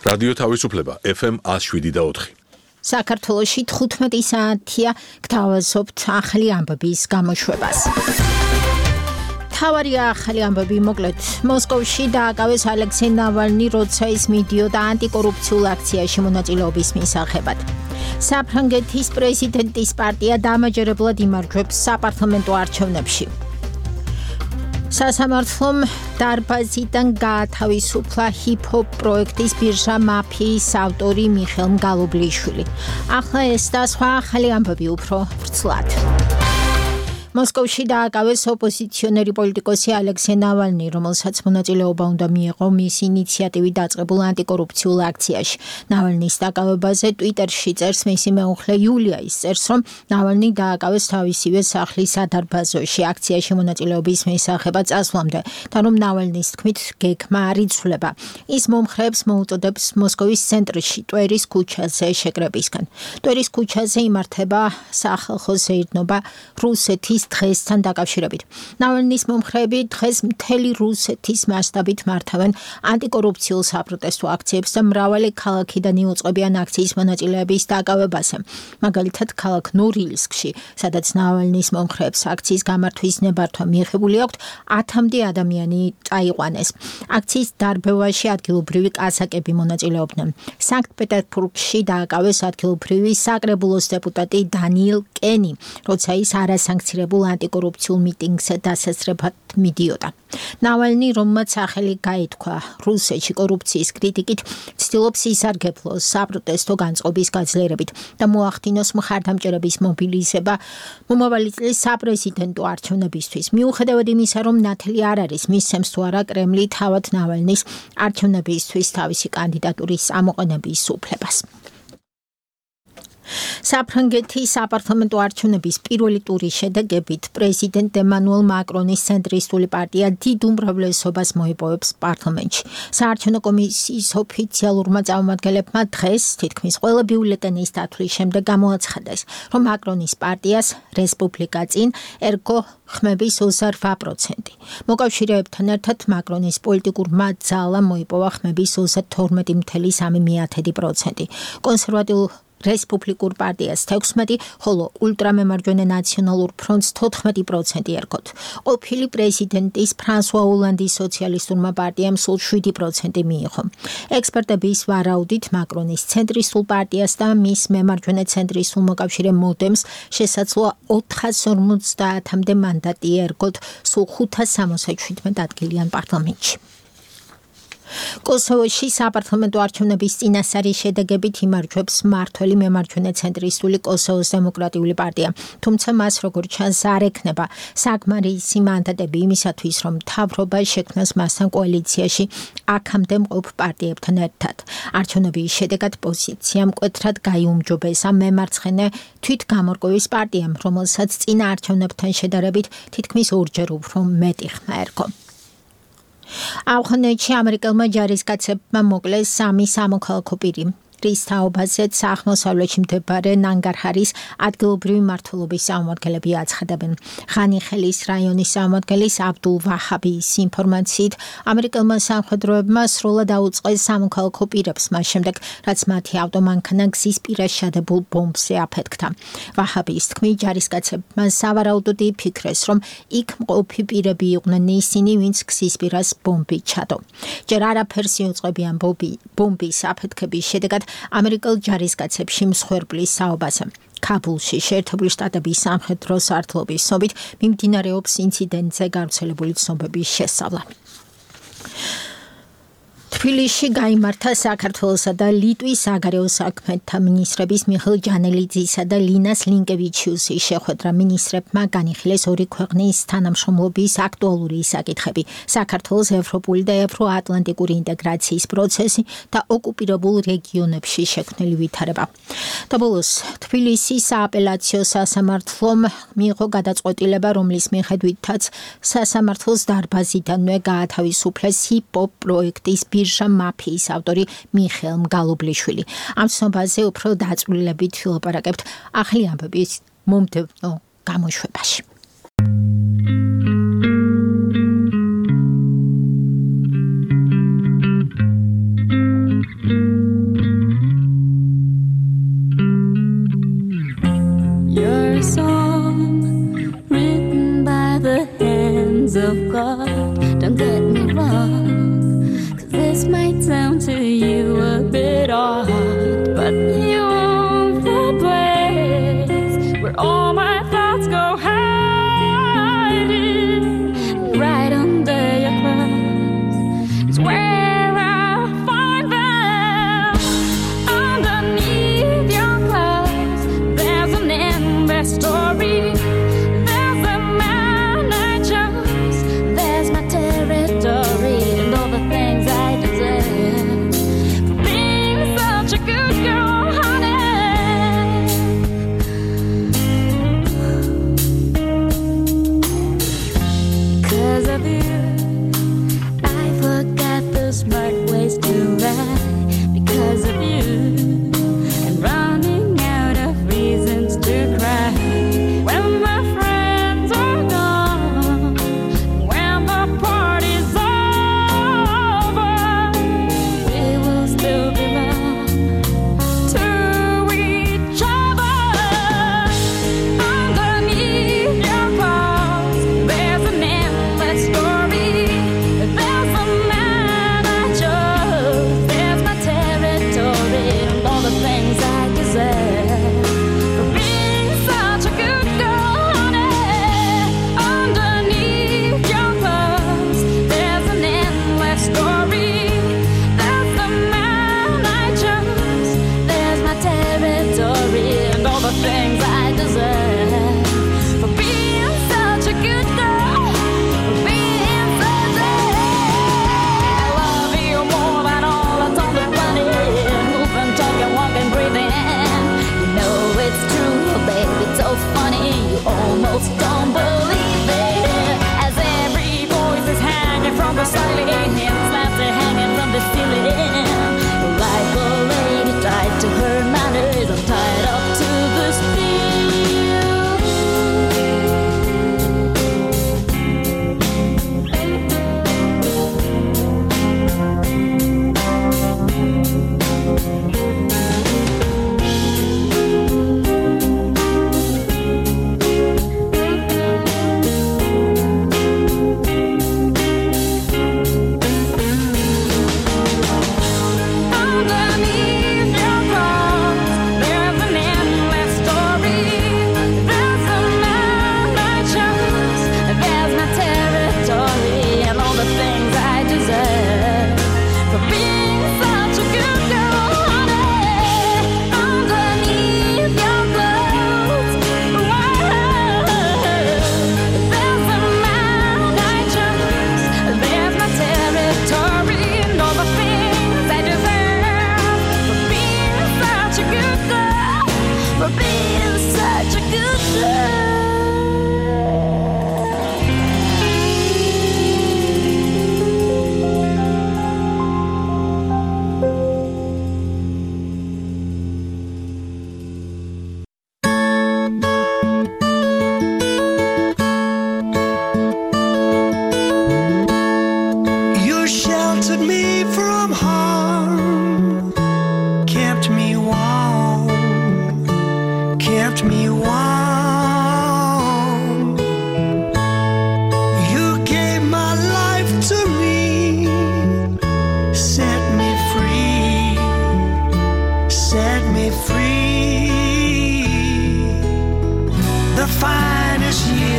რადიო თავისუფლება FM 107.4. საქართველოში 15 საათია გთავაზობთ ახალი ამბების გამოშვებას. თავარი ახალი ამბები მოკლედ. მოსკოვში დააკავეს ალექსეი ნავალნი, როცა ის მიდიოდა ანტიკორუფციულ აქციაში მონაწილეობის მისაღებად. საფრანგეთის პრეზიდენტის პარტია დამაჯერებლად იმარჯვებს საპარლამენტო არჩევნებში. სასამართლომ დარბაზიდან გაათავისუფლა ჰიპ-ჰოპ პროექტის ბირჟა მაფიის ავტორი მიხეილ მგალობლიშვილი. ახლა ეს და სხვა ახალი ამბები უფრო ვრცლად. მოსკოვში დააკავეს ოპოზიციონერი პოლიტიკოსი ალექსეი ნავალნი, რომელსაც მონაწილეობა უნდა მიეღო მისი ინიციატივით დაწყებულ ანტიკორუფციულ აქციაში. ნავალნის დაკავებაზე ტვიტერში წერს მისი მეუღლე იულია. ის წერს, რომ ნავალნი დააკავეს თავისივე სახლის სადარბაზოში აქციაში მონაწილეობის მისაღებად წასვლამდე და რომ ნავალნის თქმით გეგმა არ იცვლება. ის მომხრეებს მოუწოდებს მოსკოვის ცენტრში, ტვერის ქუჩაზე შეკრებისგან. ტვერის ქუჩაზე იმართება სახალხო ზეირნობა რუსეთის დღესთან დაკავშირებით. ნავალნის მომხრეები დღეს მთელი რუსეთის მასშტაბით მართავენ ანტიკორუფციულ საპროტესტო აქციებს და მრავალი ქალაქიდან იუწყებიან აქციის მონაწილეების დაკავებაზე. მაგალითად, ქალაქ ნორილსკში, სადაც ნავალნის მომხრეებს აქციის გამართვის ნებართვა მიიღებული აქვთ, 1000-მდე ადამიანი წაიყვანეს. აქციის დარბევაში ადგილობრივი კაზაკები მონაწილეობდნენ. სანქტ-პეტერბურგში დააკავეს ადგილობრივი საკრებულოს დეპუტატი დანიელ კენი, როცა ის არასანქცირებულ ანტიკორუფციულ მიტინგზე დასასწრებად მიდიოდა. ნავალნი, რომელმაც სახელი გაითქვა რუსეთში კორუფციის კრიტიკით, ცდილობს ისარგებლოს საპროტესტო განწყობის გაძლიერებით და მოახდინოს მხარდამჭერების მობილიზება მომავალი წლის საპრეზიდენტო არჩევნებისთვის. მიუხედავად იმისა, რომ ნათელი არ არის მისცემს თუ არა კრემლი თავად ნავალნის არჩევნებისთვის თავისი კანდიდატურის ამოყენების უფლებას. საფრანგეთის საპარლამენტო არჩევნების პირველი ტურის შედეგებით პრეზიდენტ ემანუელ მაკრონის ცენტრისტული პარტია დიდ უმრავლესობას მოიპოვებს პარლამენტში. საარჩევნო კომისიის ოფიციალურმა წარმომადგენლებმა დღეს თითქმის ყველა ბიულეტენის დათვლის შემდეგ გამოაცხადეს, რომ მაკრონის პარტიას რესპუბლიკა წინ ერგო ხმების 28%. მოკავშირეებთან ერთად მაკრონის პოლიტიკურმა ძალამ მოიპოვა ხმების 32.3%. კონსერვატიულ რესპუბლიკურ პარტიას 16, ხოლო ულტრამემარჯვენე ნაციონალურ ფრონტს 14% ერგოთ. ყოფილი პრეზიდენტის ფრანსუა ოლანდის სოციალისტურმა პარტიამ სულ 7% მიიღო. ექსპერტების ვარაუდით მაკრონის ცენტრისტულ პარტიას და მის მემარჯვენე ცენტრისტულ მოკავშირე მოდემს შესაძლოა 450-მდე მანდატი ერგოთ სულ 567 ადგილიან პარლამენტში. კოსოვოში საპარლამენტო არჩევნების წინასწარი შედეგებით იმარჯვებს მმართველი მემარჯვენე ცენტრისტული კოსოვოს დემოკრატიული პარტია, თუმცა მას როგორც ჩანს არ ექნება საკმარისი მანდატები იმისათვის, რომ მთავრობა შექმნას მასთან კოალიციაში აქამდე მყოფ პარტიებთან ერთად. არჩევნების შედეგად პოზიცია მკვეთრად გაიუმჯობესა მემარცხენე თვითგამორკვევის პარტიამ, რომელსაც წინა არჩევნებთან შედარებით თითქმის ორჯერ უფრო მეტი ხმა ერგო. ავღანეთში ამერიკელმა ჯარისკაცებმა მოკლეს 3 სამოქალაქო პირი. რის თაობაზეც აღმოსავლეთში მდებარე ნანგარჰარის ადგილობრივი მმართველობის წარმომადგენლები აცხადებენ. ღანიხელის რაიონის წარმომადგენლის აბდულ ვაჰაბის ინფორმაციით, ამერიკელმა სამხედროებმა სრულად აუწყეს სამოქალაქო პირებს მას შემდეგ, რაც მათი ავტომანქანა გზის პირას შადებულ ბომბზე აფეთქდა. ვაჰაბის თქმით, ჯარისკაცებმა სავარაუდოდ იფიქრეს, რომ იქ მყოფი პირები იყვნენ ისინი, ვინც გზის პირას ბომბი ჩადო. ჯერ არაფერს იუწყებიან ბომბის აფეთქების შედეგად ამერიკელ ჯარისკაცებში მსხვერპლის საუბაზე. ქაბულში შეერთებული შტატების სამხედრო სარდლობის ცნობით მიმდინარეობს ინციდენტზე გავრცელებული ცნობების შესწავლა. თბილისში გაიმართა საქართველოსა და ლიტვის საგარეო საქმეთა მინისტრების მიხეილ ჯანელიძისა და ლინას ლინკევიჩიუსის შეხვედრა. მინისტრებმა განიხილეს ორი ქვეყნის თანამშრომლობის აქტუალური საკითხები, საქართველოს ევროპული და ევროატლანტიკური ინტეგრაციის პროცესი და ოკუპირებულ რეგიონებში შექმნილი ვითარება. და ბოლოს, თბილისის სააპელაციო სასამართლომ მიიღო გადაწყვეტილება, რომლის მიხედვითაც სასამართლოს დარბაზიდანვე გაათავისუფლეს ჰიპ-ჰოპ პროექტის ბირჟა მაფიის ავტორი მიხეილ მგალობლიშვილი. ამ ცნობაზე უფრო დაწვრილებით ვილაპარაკებთ ახალი ამბების მომდევნო გამოშვებაში.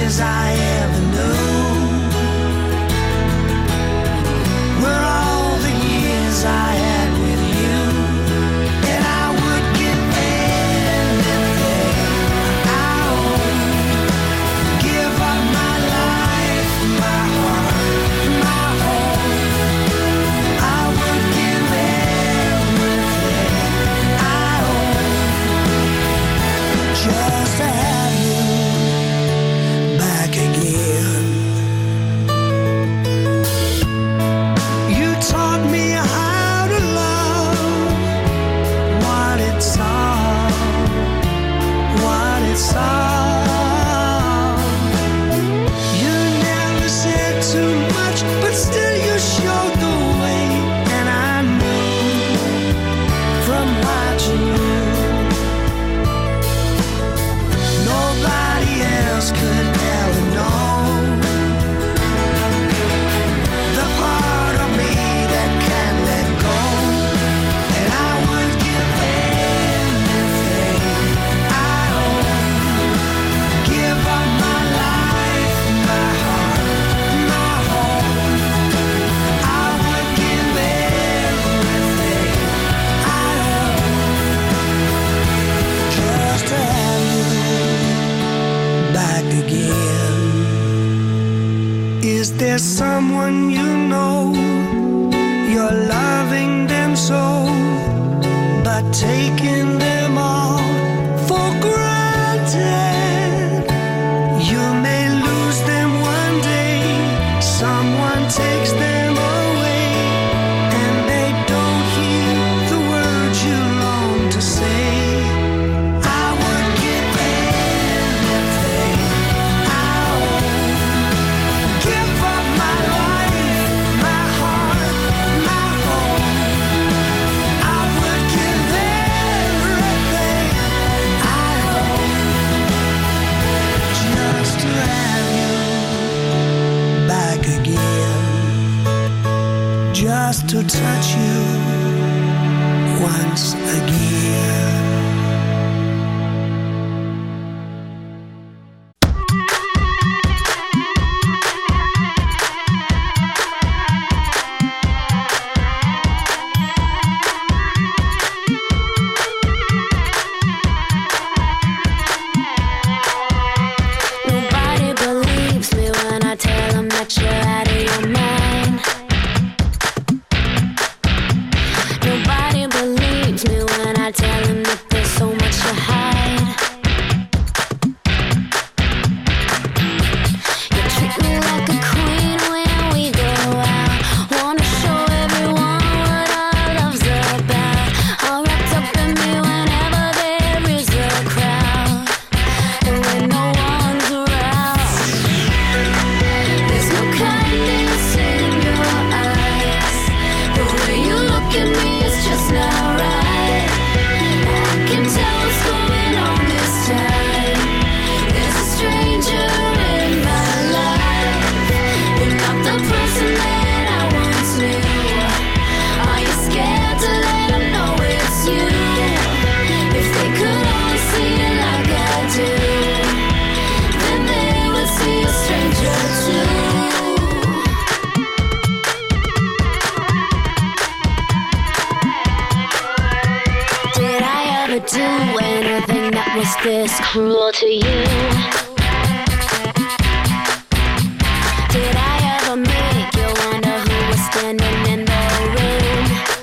years I ever knew were all the years I had with you, and I would give anything I own, give up my life, my heart, my home. I would give everything I own just to have you back again. You taught me how to love, what it's all, what it's all. You never said too much, but still you showed the way, and I knew from watching you nobody else could ever know the part of me that can't let go, and I would give anything I own, give up my life, my heart, my home. I would give everything I own just to have you back again. Is there someone you know, you're loving them so, but taking them all for granted? You may lose them one day, someone takes them away, and they don't hear the words you long to say. I would give anything I own, give up my life, my heart, my home. I would give everything I own just to have you back again, just to touch you once again. Nobody believes me when I tell them that you're out of your mind. Nobody believes me when I tell them that there's so much to hide. You treat me like a queen when we go out. Wanna show everyone what our love's about. All wrapped up in me whenever there is a crowd, and when no one's around. There's no kindness in your eyes. The way you look at me is just not right. I can tell what's going on this time. There's a stranger in my life. You're not the person that I once knew. Are you scared to let them know it's you? If they could only see it like I do, then they would see a stranger too. Did I ever do anything that was this cruel to you? Did I ever make you wonder who was standing in the room?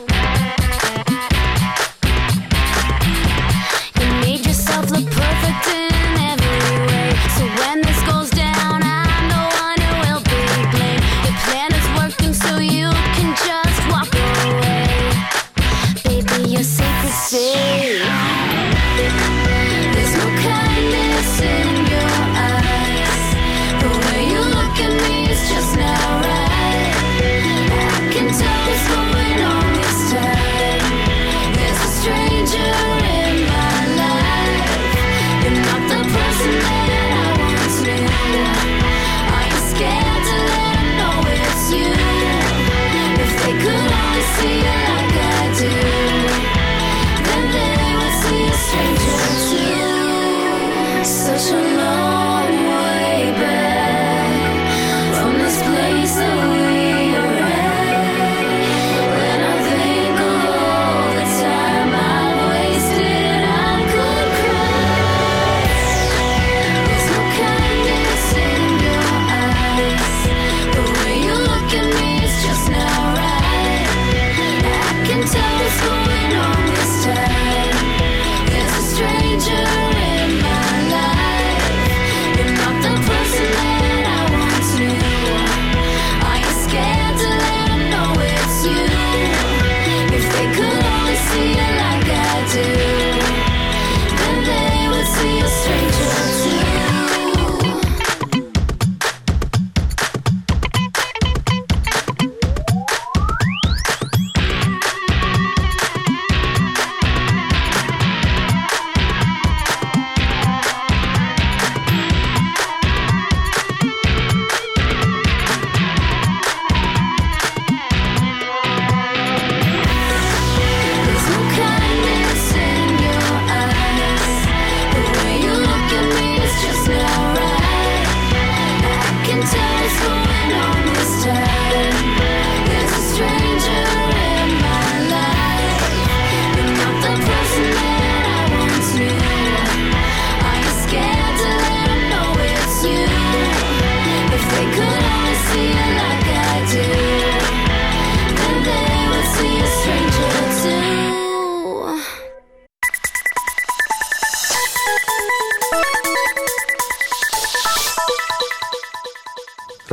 You made yourself look perfect in every way, so when this goes down, I'm the one who will be blamed. Your plan is working, so you can just walk away. Baby, you're safe to say. There's no kindness in your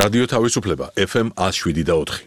რადიო თავისუფლება FM 107.4.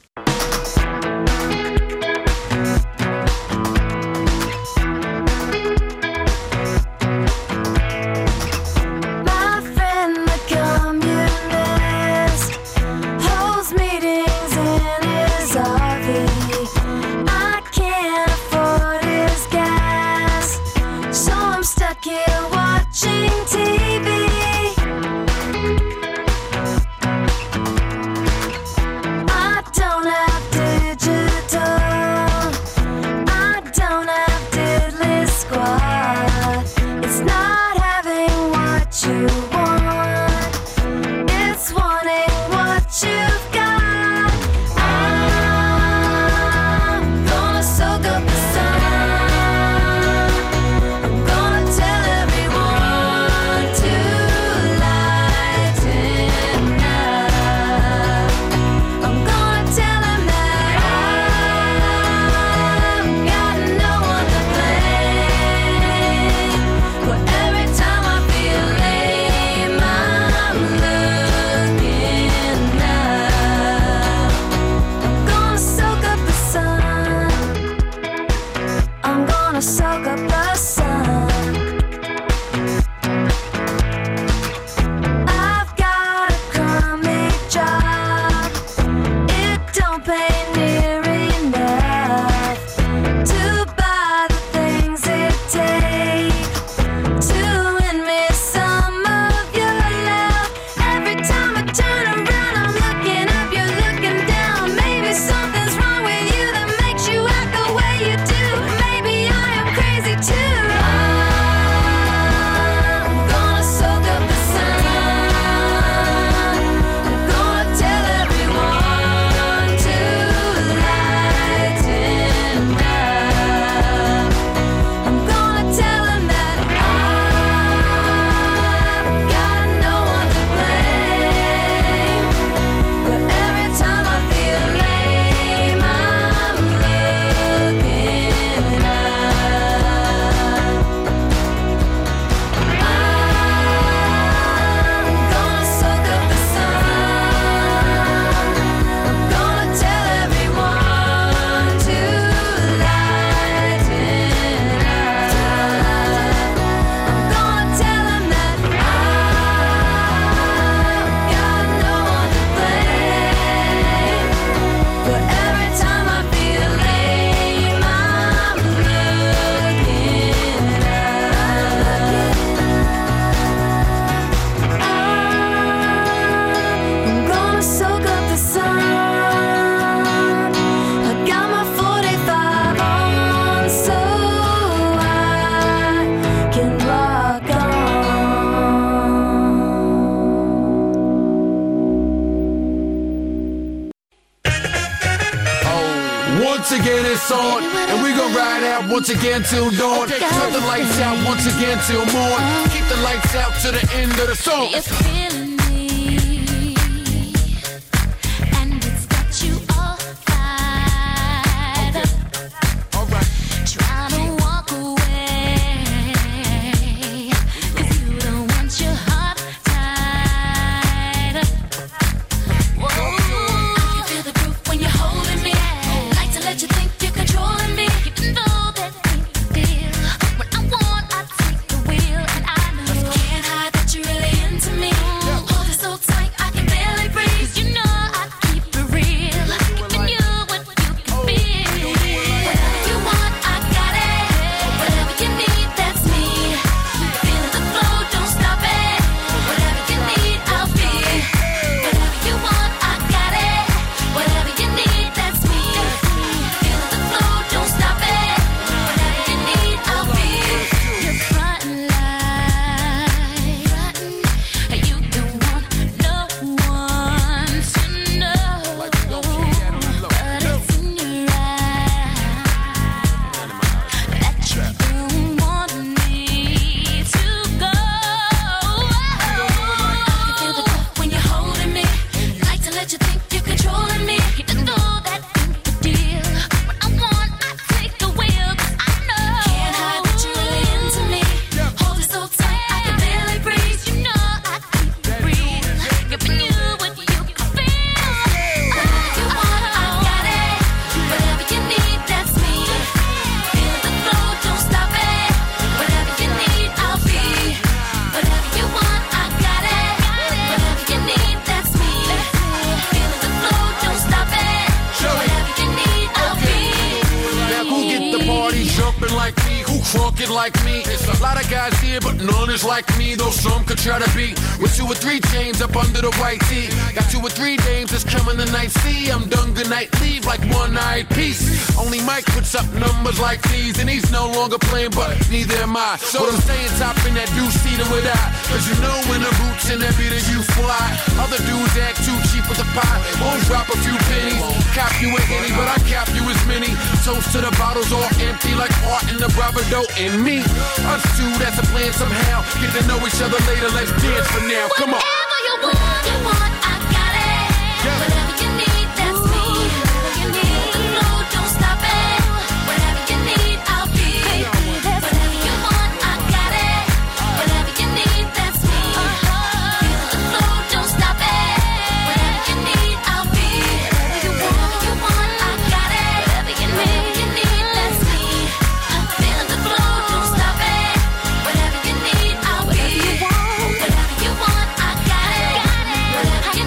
Once again till dawn. Turn the lights out once again till morn. Keep the lights out to the end of the song. It's feeling me, and it's got you all fired up. All right. Trying to walk away, 'cause you don't want your heart tied up. Whoa, I can feel the proof when you're holding me. Like to let you think you're controlling me. Even though that ain't the deal. When I want, I take the wheel, and I know you can't hide that you're really into me. talk it like me. There's a lot of guys here, but none is like me. Though some could try to be with 2 or 3 chains up under the white tee. Got 2 or 3 dames that's coming tonight. See, I'm done, good night, leave like one-eyed piece. Only Mike puts up numbers like these, and he's no longer playing, but neither am I. So what I'm saying, top in that deuce-seater with I. Cause you know when the boots and that beater you fly. Other dudes act too cheap with the pie. Won't drop a few pennies. Cop you a Henny, but I cap you as many. Toast to the bottles all empty like art in the bravado in me. Us two, that's a plan somehow. Get to know each other later, let's dance for now. Come on. Whatever you want, I got it. Yeah. Whatever you need, that's me. Whatever you need, the flow, don't stop it. Whatever you need, I'll be. Whatever you want, I got it. Whatever you need, that's me. The flow, don't stop it. Whatever you need, I'll be. Whatever you want, I got it. Whatever you need, that's me. I'm feeling the flow, don't stop it. Whatever you need, I'll be. Whatever you want, I got it. Whatever you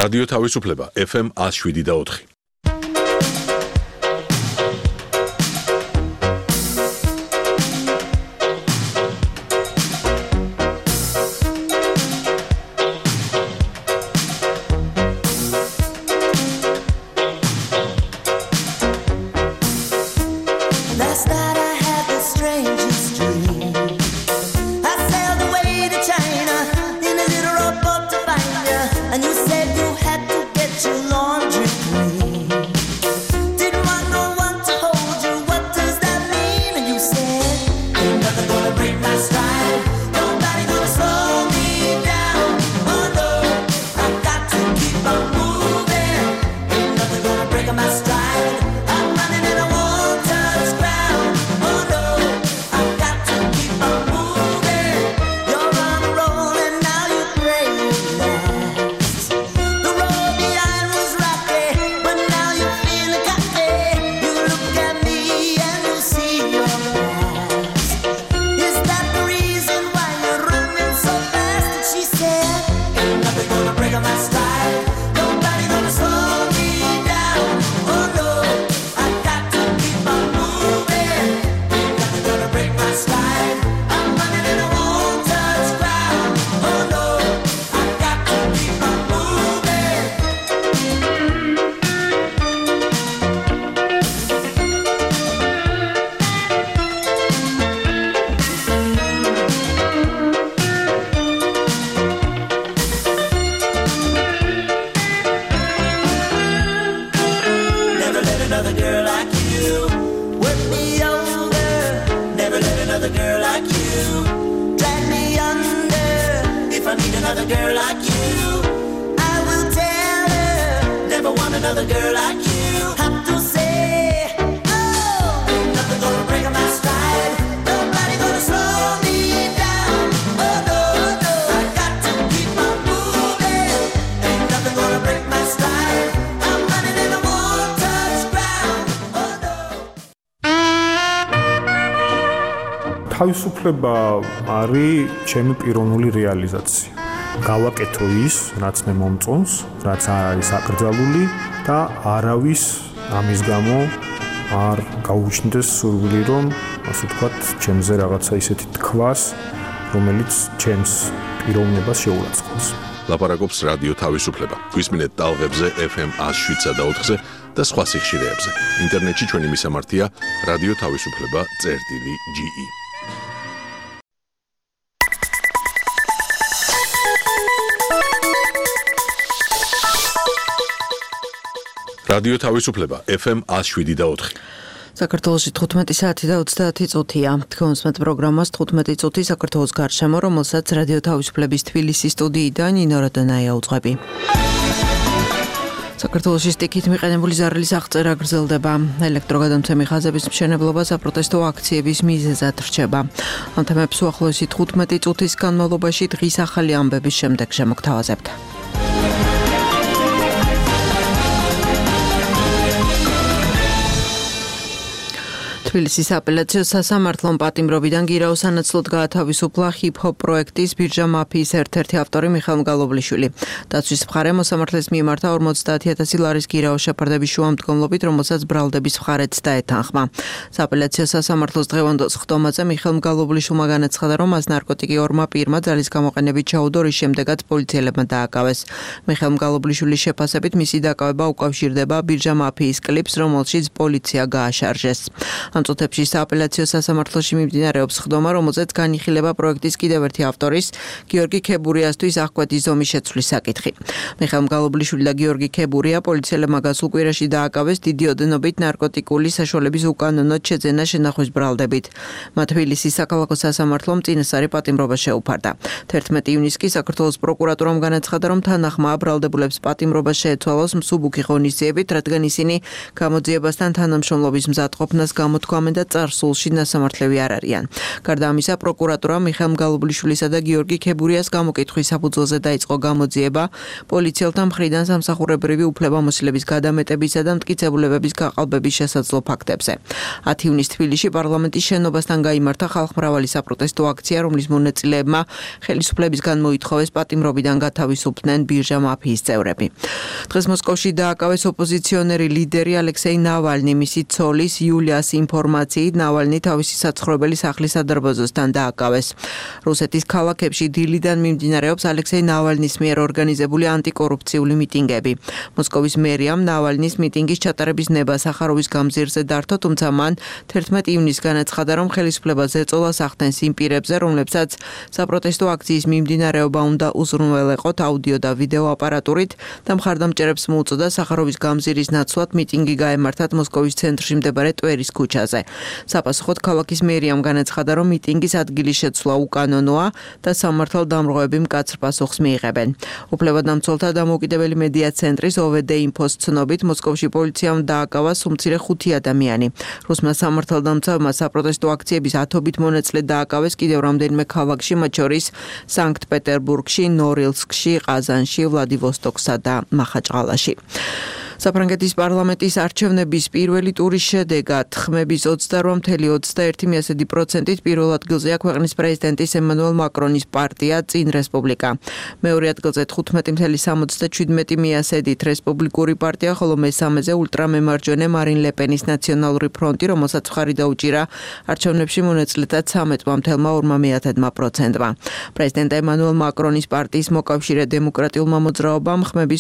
რადიო თავისუფლება FM 107.4. Last night I had the strangest dream. I sailed away to China in a little rowboat to find you, and you said you had to get your laundry clean. Didn't want no one to hold you. What does that mean? And you said, ain't nothing gonna break my stride. Nobody gonna slow me down. Oh no, I got to keep on moving. Ain't nothing gonna break my stride. I'm running and I won't touch ground. Oh no, I got to keep on moving. You're on a roll and now you pray you last. The road behind was rocky, but now you're feeling cocky. You look at me and you see your past. Is that the reason why you're running so fast? And she said, ain't nothing gonna break my stride. Nobody gonna slow me down. Oh no, I got to keep on moving. Ain't nothing gonna break my stride. I'm running and I won't touch ground. Oh no, I got to keep on moving. Never let another girl like you work me over. Never let another girl like you drag me under. If I need another girl like you, I will tell her. Never want another girl like you. Have to say, oh, ain't nothing gonna break my stride. Nobody gonna slow me down. Oh no, no, I got to keep on moving. Ain't nothing gonna break my stride. I'm running and I won't touch ground. Oh no. თავისუფლება არის ჩემი პიროვნული რეალიზაცია. გავაკეთო ის, რაც მე მომწონს, რაც არ არის აკრძალული და არავის ამის გამო არ გაუჩნდეს სურვილი, რომ ასე ვთქვათ, ჩემზე რაღაცა ისეთი თქვას, რომელიც ჩემს პიროვნებას შეურაცხყოფს. ლაპარაკობს რადიო თავისუფლება. გვისმინეთ ტალღებზე FM 107.4-ზე და სხვა სიხშირეებზე. ინტერნეტში ჩვენი მისამართია რადიო თავისუფლება.ge. რადიო თავისუფლება FM 107.4. საქართველოში 15 საათი და 30 წუთია. თქვენსმეთ პროგრამას 15 წუთი საქართველოს გარშემო, რომელსაც რადიო თავისუფლების თბილისის სტუდიიდან ნინო როდონაია უძღვები. საქართველოში სტიქით მიყენებული ზარლის აღწერა გრძელდება. ელექტროგადამცემი ხაზების მშენებლობა საპროტესტო აქციების მიზეზად რჩება. ამ თემებს უახლოესი 15 წუთის განმავლობაში დღის ახალი ამბების შემდეგ შემოგთავაზებთ. თბილისის აპელაციო სასამართლომ პატიმრობიდან გირაოს სანაცვლოდ გაათავისუფლა ჰიპ-ჰოპ პროექტის ბირჟა მაფიის ერთ-ერთი ავტორი მიხეილ მგალობლიშვილი. დაცვის მხარე მოსამართლეს მიემართა 50,000 ლარის გირაოს შეფარდების შუამდგომლობით, რომელსაც ბრალდების მხარეც დაეთანხმა. საპელაციო სასამართლოს დღევანდელ სხდომაზე მიხეილ მგალობლიშვილმა განაცხადა, რომ მას ნარკოტიკი ორმა პირმა ძალის გამოყენებით ჩაუდო, რის შემდეგაც პოლიციელებმა დააკავეს. მიხეილ მგალობლიშვილის შეფასებით მისი დაკავება უკავშირდება ბირჟა მაფიის კლიპს, რომელშიც პოლიცია გააშარჟეს. ამ წუთებში სააპელაციო სასამართლოში მიმდინარეობს სხდომა, რომელზეც განიხილება პროექტის კიდევ ერთი ავტორის, გიორგი ქებურიასთვის აღკვეთის ზომის შეცვლის საკითხი. მიხეილ მგალობლიშვილი და გიორგი ქებურია პოლიციელებმა გასულ კვირაში დააკავეს დიდი ოდენობით ნარკოტიკული საშუალების უკანონოდ შეძენა შენახვის ბრალდებით. მათ თბილისის საქალაქო სასამართლომ წინასწარი პატიმრობა შეუფარდა. 11 ივნისს კი საქართველოს პროკურატურამ განაცხადა, რომ თანახმაა ბრალდებულებს პატიმრობა შეეცვალოს მსუბუქი ღონისძიებით, რადგან ისინი გამოძიებასთან თანამშრომლობის მზადყოფნას გამოთქვამს გვამენ და წარსულში ნასამართლევი არ არიან. გარდა ამისა, პროკურატურამ მიხეილ მგალობლიშვილისა და გიორგი ქებურიას გამოკითხვის საფუძველზე დაიწყო გამოძიება პოლიციელთა მხრიდან სამსახურებრივი უფლებამოსილების გადამეტებისა და მტკიცებულებების გაყალბების შესაძლო ფაქტებზე. 10 ივნისს თბილისში პარლამენტის შენობასთან გაიმართა ხალხმრავალი საპროტესტო აქცია, რომლის მონაწილეებმა ხელისუფლებისგან მოითხოვეს პატიმრობიდან გათავისუფლდნენ ბირჟა მაფიის წევრები. დღეს მოსკოვში დააკავეს ოპოზიციონერი ლიდერი ალექსეი ნავალნი, მისი ცოლის იულიას ინფორმაციით ნავალნი თავისი საცხოვრებელი სახლის სადარბაზოსთან დააკავეს. რუსეთის ქალაქებში დილიდან მიმდინარეობს ალექსეი ნავალნის მიერ ორგანიზებული ანტიკორუფციული მიტინგები. მოსკოვის მერიამ ნავალნის მიტინგის ჩატარების ნება სახაროვის გამზირზე დართო, თუმცა მან 11 ივნისს განაცხადა, რომ ხელისუფლებას ეწოლას ახდენს იმ პირებზე, რომლებსაც საპროტესტო აქციის მიმდინარეობა უნდა უზრუნველეყოთ აუდიო და ვიდეო აპარატურით და მხარდამჭერებს მოუწოდა სახაროვის გამზირის ნაცვლად მიტინგი გაემართათ მოსკოვის ცენტრში მდებარე ტვერის ქუჩაზე. საპასუხოდ ქალაქის მერიამ განაცხადა, რომ მიტინგის ადგილის შეცვლა უკანონოა და სამართალდამრღვევები მკაცრ პასუხს მიიღებენ. უფლებადამცველთა დამოუკიდებელი მედია ცენტრის OVD ინფოს ცნობით, მოსკოვში პოლიციამ დააკავა სულ მცირე 5 ადამიანი. რუსმა სამართალდამცავმა საპროტესტო აქციების ათობით მონაწილე დააკავეს კიდევ რამდენიმე ქალაქში, მათ შორის სანქტ-პეტერბურგში, ნორილსკში, ყაზანში, ვლადივოსტოკსა და მახაჭყალაში. საფრანგეთის პარლამენტის არჩევნების პირველი ტურის შედეგად ხმების 28,21%-ით პირველ ადგილზეა ქვეყნის პრეზიდენტის ემანუელ მაკრონის პარტია წინ რესპუბლიკა. მეორე ადგილზე 15,77%-ით რესპუბლიკური პარტია, ხოლო მესამეზე ულტრამემარჯვენე მარინ ლეპენის ნაციონალური ფრონტი, რომელსაც მხარი დაუჭირა არჩევნებში მონაწილეთა 13,2%-მა. პრეზიდენტ ემანუელ მაკრონის პარტიის მოკავშირე დემოკრატიულმა მოძრაობამ ხმების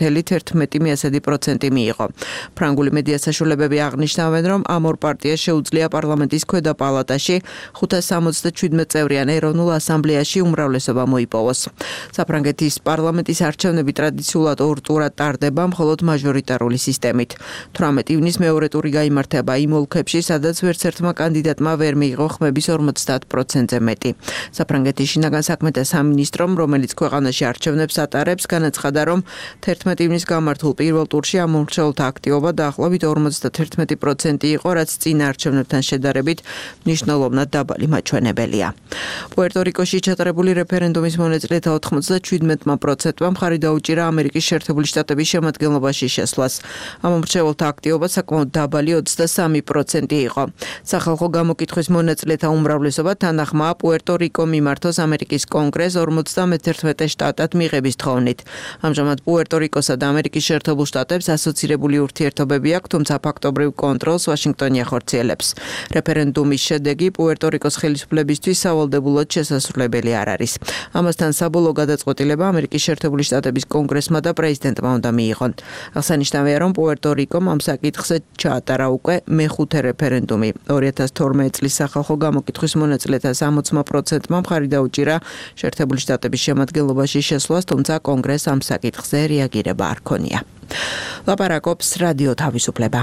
4,11% მიიღო. ფრანგული მედია საშუალებები აღნიშნავენ, რომ ამ ორ პარტიას შეუძლია პარლამენტის ქვედა პალატაში 577 წევრიან ეროვნულ ასამბლეაში უმრავლესობა მოიპოვოს. საფრანგეთის პარლამენტის არჩევნები ტრადიციულად ორ ტურად ტარდება, მხოლოდ მაჟორიტარული სისტემით. 18 ივნისს მეორე ტური გაიმართება იმ ოლქებში, სადაც ვერც ერთმა კანდიდატმა ვერ მიიღო ხმების 50%-ზე მეტი. საფრანგეთის შინაგან საქმეთა სამინისტრომ, რომელიც ქვეყანაში არჩევნებს ატარებს, განაცხადა, რომ 11 ივნისს გამართულ პირველ ტურში ამომრჩეველთა აქტივობა დაახლოებით 51% იყო, რაც წინა არჩევნებთან შედარებით მნიშვნელოვნად დაბალი მაჩვენებელია. პუერტო-რიკოში ჩატარებული რეფერენდუმის მონაწილეთა 97%-მა მხარი დაუჭირა ამერიკის შეერთებული შტატების შემადგენლობაში შესვლას. ამომრჩეველთა აქტივობა საკმაოდ დაბალი 23% იყო. სახალხო გამოკითხვის მონაწილეთა უმრავლესობა თანახმაა პუერტო-რიკო მიმართოს ამერიკის კონგრესს 51 შტატად მიღების თხოვნით. ამჟამად პუერტო-რიკოსა და ამერიკის შეერთებულ შტატებს ასოცირებული ურთიერთობები აქვს, თუმცა ფაქტობრივ კონტროლს ვაშინგტონი ახორციელებს. რეფერენდუმის შედეგი პუერტო-რიკოს ხელისუფლებისთვის სავალდებულოდ შესასრულებელი არ არის. ამასთან საბოლოო გადაწყვეტილება ამერიკის შეერთებული შტატების კონგრესმა და პრეზიდენტმა უნდა მიიღონ. აღსანიშნავია, რომ პუერტო-რიკომ ამ საკითხზე ჩაატარა უკვე მეხუთე რეფერენდუმი. 2012 წლის სახალხო გამოკითხვის მონაწილეთა 60%-მა მხარი დაუჭირა შეერთებული შტატების შემადგენლობაში შესვლას, თუმცა კონგრესს ამ საკითხზე რეაგირება არ ქონია. ლაპარაკობს რადიო თავისუფლება.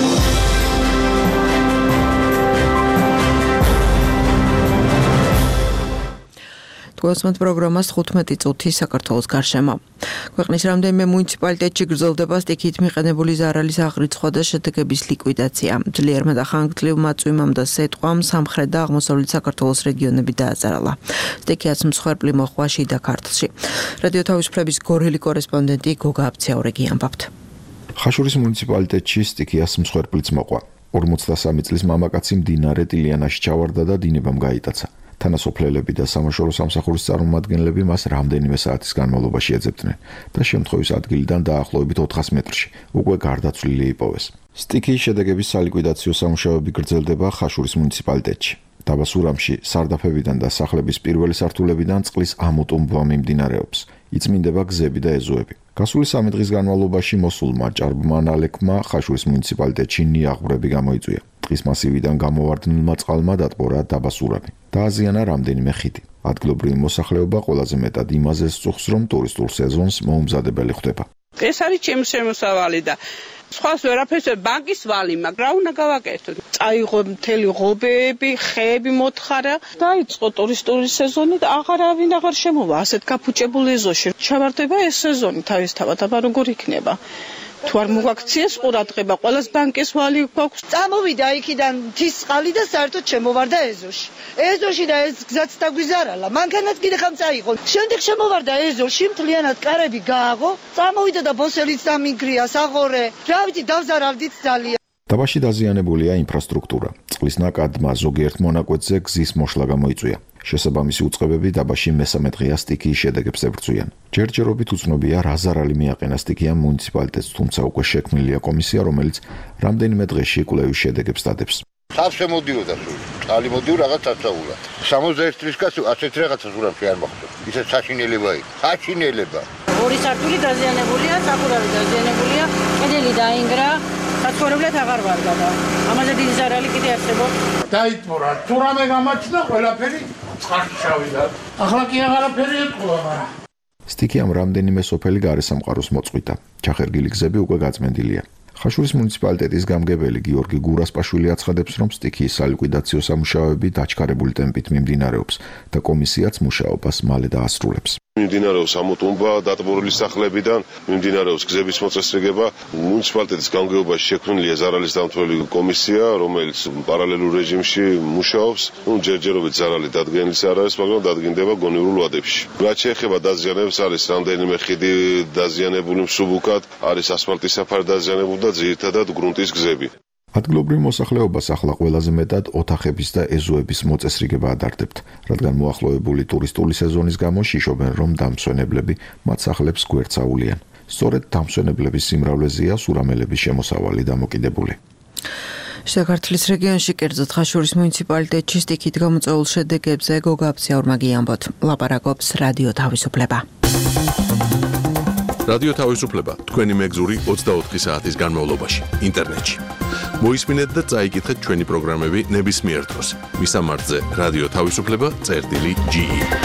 გვესმენთ პროგრამას 15 წუთი საქართველოს გარშემო. ქვეყნის რამდენიმე მუნიციპალიტეტში გრძელდება სტიქით მიყენებული ზარალის აღრიცხვა და შედეგების ლიკვიდაცია. ძლიერმა და ხანგრძლივმა წვიმამ და სეტყვამ სამხრეთ და აღმოსავლეთ საქართველოს რეგიონები დააზარალა. სტიქიაც მსხვერპლი მოხდა შიდა ქართლში. რადიო თავისუფლების გორელი კორესპონდენტი გოგა აბციაურიგი ამბობთ. ხაშურის მუნიციპალიტეტში სტიქიას მსხვერპლიც მოყვა. 43 წლის მამაკაცი მდინარე ტილიანაში ჩავარდა და დინებამ გაიტაცა. თანასოფლელები და სამაშორო სამსახურის წარმომადგენლები მას რამდენიმე საათის განმავლობაში ეძებდნენ და შემთხვევის ადგილიდან დაახლოებით 400 მეტრში უკვე გარდაცვლილი იპოვეს. სტიქიის შედეგების სალიკვიდაციო სამუშაოები გრძელდება ხაშურის მუნიციპალიტეტში. დაბა სურამში სარდაფებიდან და სახლების პირველი სართულებიდან წყლის ამოტომბვა მიმდინარეობს. იწმინდება გზები და ეზოები. გასული 3 დღის განმავლობაში მოსულმა ჭარბმა ნალექმა ხაშურის მუნიციპალიტეტში ნიაღვრები გამოიწვია. ტყის მასივიდან გამოვარდნილმა წყალმა დატბორა დაბა სურამი. დააზიანა რამდენიმე ხიდი. ადგილობრივი მოსახლეობა ყველაზე მეტად იმაზე სწუხს, რომ ტურისტულ სეზონს მოუმზადებელი ხდება. ეს არის ჩემი შემოსავალი და სხვას ვერაფერს ბანკის ვალი, მაგრამ რა უნდა გავაკეთო? წაიღო მთელი ღობეები, ხეები მოთხარა, დაიწყო ტურისტული სეზონი და აღარავინ აღარ შემოვა ასეთ გაფუჭებულ ეზოში. ჩავარდება ეს სეზონი თავისთავად, აბა როგორ იქნება? თუ არ მოგვაქციეს ყურადღება, ყველას ბანკის ვალი გვაქვს. წამოვიდა იქიდან მთის წყალი და საერთოდ შემოვარდა ეზოში. ეზოში და ეს გზაც დაგვიზარალა. მანქანაც კიდე ხამ წაიღო. შემდეგ შემოვარდა ეზოში, მთლიანად კარები გააღო, წამოვიდა და ბოსელიც დამიგრია, საღორე. რა ვიცი, დავზარავდით ძალიან. დაბაში დაზიანებულია ინფრასტრუქტურა. წყლის ნაკადმა ზოგიერთ მონაკვეთზე გზის მოშლა გამოიწვია. შესაბამისი უწყებები დაბაში მესამე დღეა სტიქიის შედეგებს ებრძვიან. ჯერჯერობით უცნობია რა ზარალი მიაყენა სტიქიამ მუნიციპალიტეტს, თუმცა უკვე შექმნილია კომისია, რომელიც რამდენიმე დღეში კვლევის შედეგებს დადებს. სავსე მოდიოდა სულ. წალი მოდიოდა რაღაც ასაულად. 61 წლის კაცი ასეთ რაღაცას ურამში არ მოხდა. ისე საშინელება იყო. საშინელება. ორი სართული დაზიანებულია, სახურავი დაზიანებულია, კედელი დაინგრა. საცხოვრებლად აღარ ვარგა და ამაზე დიდი ზარალი კიდე არსებობს. დაიწურა, თუ რამე გამაჩნდა ყველაფერი წყალში შავიდა. ახლა კი აღარაფერი ეთქვა, მაგრამ სტიქიამ რამდენიმე სოფელი გარესამყაროს მოწყვიტა. ჩახერგილი გზები უკვე გაწმენდილია. ხაშურის მუნიციპალიტეტის გამგებელი გიორგი გურასპაშვილი აცხადებს, რომ სტიქიის სალიკვიდაციო სამუშაოები დაჩქარებული ტემპით მიმდინარეობს და კომისიაც მუშაობას მალე დაასრულებს. მიმდინარეობს ამოტუმბა დატბორილი სახლებიდან, მიმდინარეობს გზების მოწესრიგება. მუნიციპალიტეტის გამგეობაში შექმნილია ზარალის დამცველი კომისია, რომელიც პარალელურ რეჟიმში მუშაობს. ჯერჯერობით ზარალი დადგენილს არ არის, მაგრამ დადგინდება გონივრულ ვადებში. რაც შეეხება დაზიანებებს, არის რამდენიმე ხიდი დაზიანებული მსუბუქად, არის ასფალტის საფარი დაზიანებული და ძირითადად გრუნტის გზები. ადგილობრივ მოსახლეობას ახლა ყველაზე მეტად ოთახების და ეზოების მოწესრიგება ადარდებთ, რადგან მოახლოებული ტურისტული სეზონის გამო შიშობენ, რომ დამსვენებლები მათ სახლებს გვერდსაულიან. სწორედ დამსვენებლების სიმრავლეზეა სურამელების შემოსავალი დამოკიდებული. საქართველოს რეგიონში, კერძოდ ხაშურის მუნიციპალიტეტში სტიქით გამოწვეულ შედეგებზე გოგა აბზიაურმაგი ამბობთ. ლაპარაკობს რადიო თავისუფლება. რადიო თავისუფლება თქვენი მეგზური 24 საათის განმავლობაში ინტერნეტში. მოისმინეთ და წაიკითხეთ ჩვენი პროგრამები ნებისმიერ დროს. მისამართზე რადიო თავისუფლება.ge.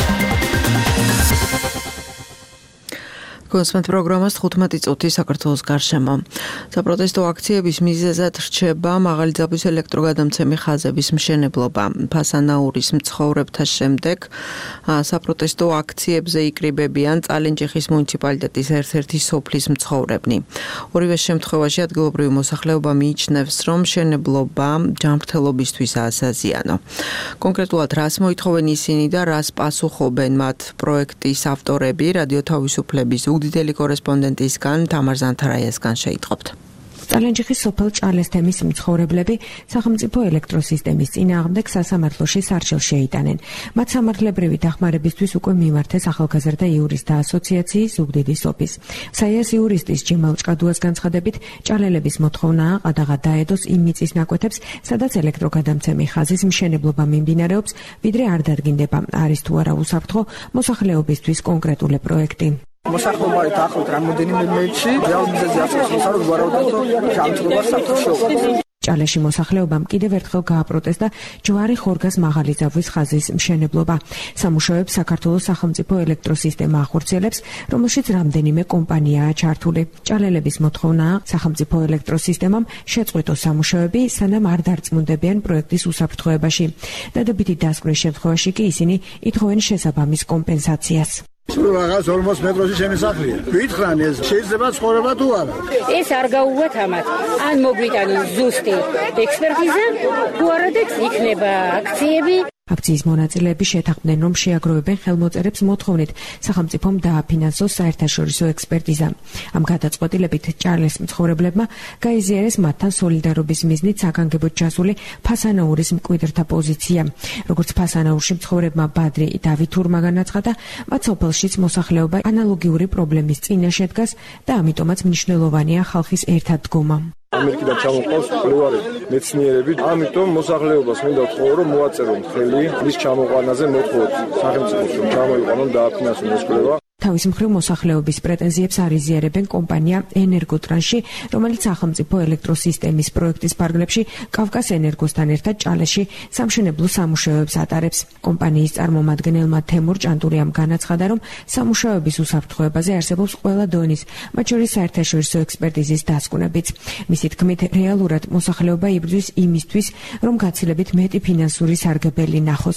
კონსმეთ პროგრამას 15 წუთი საქართველოს გარშემო. საპროტესტო აქციების მიზეზად რჩება მაღალი ძაბვის ელექტროგადამცემი ხაზების მშენებლობა. ფასანაურის მცხოვრებთა შემდეგ საპროტესტო აქციებზე იკრიბებიან წალენჯიხის მუნიციპალიტეტის ერთ-ერთი სოფლის მცხოვრებნი. ორივე შემთხვევაში ადგილობრივი მოსახლეობა მიიჩნევს, რომ მშენებლობა ჯანმრთელობისთვისაა საზიანო. კონკრეტულად რას მოითხოვენ ისინი და რას პასუხობენ მათ პროექტის ავტორები, რადიო თავისუფლების უდიდელი კორესპონდენტისგან თამარ ზანთარაიასგან შეიტყობთ. წალენჯიხის სოფელ ჭალესთემის მცხოვრებლები სახელმწიფო ელექტროსისტემის წინააღმდეგ სასამართლოში სარჩელს შეიტანენ. მათ სამართლებრივი დახმარებისთვის უკვე მიმართეს ახალგაზრდა იურისტთა ასოციაციის ზუგდიდის ოფის. საიას იურისტის ჯემალ ჭკადუას განცხადებით, ჭალელების მოთხოვნაა ყადაღა დაედოს იმ მიწის ნაკვეთებს, სადაც ელექტროგადამცემი ხაზის მშენებლობა მიმდინარეობს, ვიდრე არ დადგინდება, არის თუ არა უსაფრთხო მოსახლეობისთვის კონკრეტული პროექტი. მოსახლეობა ეთახოთ რამოდენიმე მეტრში, რეალ მიზეზი ასახავს, რომ ვარაუდობთ, რომ ჯანმრთელობა საფრთხეა. ჭალეში მოსახლეობამ კიდევ ერთხელ გააპროტესტა ჯვარი ხორგას მაღალი ძაბვის ხაზის მშენებლობა. სამუშაოებს საქართველოს სახელმწიფო ელექტროსისტემა ახორციელებს, რომელშიც რამდენიმე კომპანიაა ჩართული. ჭალელების მოთხოვნაა სახელმწიფო ელექტროსისტემამ შეწყვიტოს სამუშაოები, სანამ არ დარწმუნდებიან პროექტის უსაფრთხოებაში. დადებითი დასკვნის შემთხვევაში კი ისინი ითხოვენ შესაბამის კომპენსაციას. სულ რაღაც 40 მეტრში შემოსახლია. ვითხრან ეს შეიძლება ცხოვრება თუ არა? ეს არ გაუვათ ამათ. ან მოგვიტანონ ზუსტი ექსპერტიზა, თუ არა და იქნება აქციები. აქციის მონაწილეები შეთანხმდნენ, რომ შეაგროვებენ ხელმოწერებს მოთხოვნით სახელმწიფომ დააფინანსოს საერთაშორისო ექსპერტიზა. ამ გადაწყვეტილებით ჭალეს მცხოვრებლებმა გაიზიარეს მათთან სოლიდარობის მიზნით საგანგებოდ ჩასული ფასანაურის მკვიდრთა პოზიცია. როგორც ფასანაურში მცხოვრებმა ბადრი დავითურმა განაცხადა, მათ სოფელშიც მოსახლეობა ანალოგიური პრობლემის წინაშე დგას და ამიტომაც მნიშვნელოვანია ხალხის ერთადდგომა. ამერიკიდან ჩამოყავს მკვლევარი მეცნიერები, ამიტომ მოსახლეობას მინდა ვთხოვო, რომ მოაწერონ ხელი მის ჩამოყვანაზე მოთხოვოთ სახელმწიფოს, რომ ჩამოიყვანონ და აფინანსონ ეს კვლევა. თავის მხრივ მოსახლეობის პრეტენზიებს არ იზიარებენ კომპანია ენერგოტრანსში, რომელიც სახელმწიფო ელექტროსისტემის პროექტის ფარგლებში კავკას ენერგოსთან ერთად ჭალეში სამშენებლო სამუშაოებს ატარებს. კომპანიის წარმომადგენელმა თემურ ჭანტურიამ განაცხადა, რომ სამუშაოების უსაფრთხოებაზე არსებობს ყველა დონის, მათ შორის საერთაშორისო ექსპერტიზის დასკვნებიც. მისი თქმით, რეალურად მოსახლეობა იბრძვის იმისთვის, რომ გაცილებით მეტი ფინანსური სარგებელი ნახოს.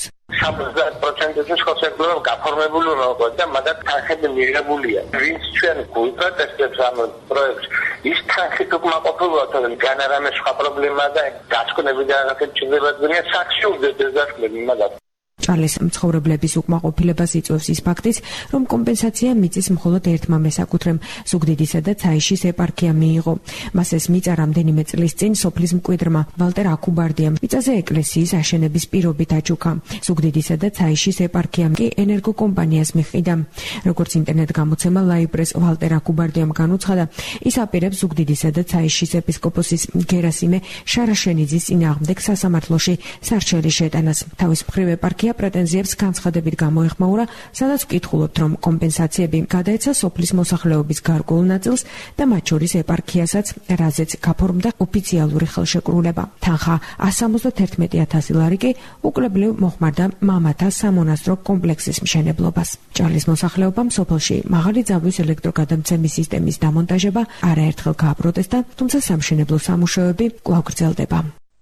70%-ის ხოსებრივ გაფორმებული რობოტი და მაგათ თანხები მიღებულია. ვინც ჩვენ გულპროტესტებს ამ პროექტს ის თანხით უკმაყოფილოა თორემ განარამე სხვა პრობლემა და გაჩქონებიდან რაღაცა ჩნდება ძალიან საქმე უძებდეს დასკლები მაგათ ჭალის მცხოვრებლების უკმაყოფილებას იწვევს ის ფაქტიც, რომ კომპენსაცია მიწის მხოლოდ ერთმა მესაკუთრემ ზუგდიდისა და ცაიშის ეპარქიამ მიიღო. მას ეს მიწა რამდენიმე წლის წინ სოფლის მკვიდრმა ვალტერ აკუბარდიამ მიწაზე ეკლესიის აშენების პირობით აჩუქა. ზუგდიდისა და ცაიშის ეპარქიამ კი ენერგოკომპანიას მიჰყიდა. როგორც ინტერნეტ გამოცემა ლაიბრეს ვალტერ აკუბარდიამ განუცხადა, ის აპირებს ზუგდიდისა და ცაიშის ეპისკოპოსის გერასიმე შარაშენიძის წინააღმდეგ სასამართლოში სარჩელი შეტანას. თავის მხრივ ეპარქია პრეტენზიებს განცხადებით გამოეხმაურა, სადაც ვკითხულობთ, რომ კომპენსაციები გადაეცა სოფლის მოსახლეობის გარკვეულ ნაწილს და მათ შორის ეპარქიასაც, რაზეც გაფორმდა ოფიციალური ხელშეკრულება. თანხა 171,000 ლარი კი უკლებლივ მოხმარდა მამათა სამონასტრო კომპლექსის მშენებლობას. ჭალის მოსახლეობამ სოფელში მაღალი ძაბვის ელექტროგადამცემის სისტემის დამონტაჟება არაერთხელ გააპროტესტა, თუმცა სამშენებლო სამუშაოები კვლავ გრძელდება.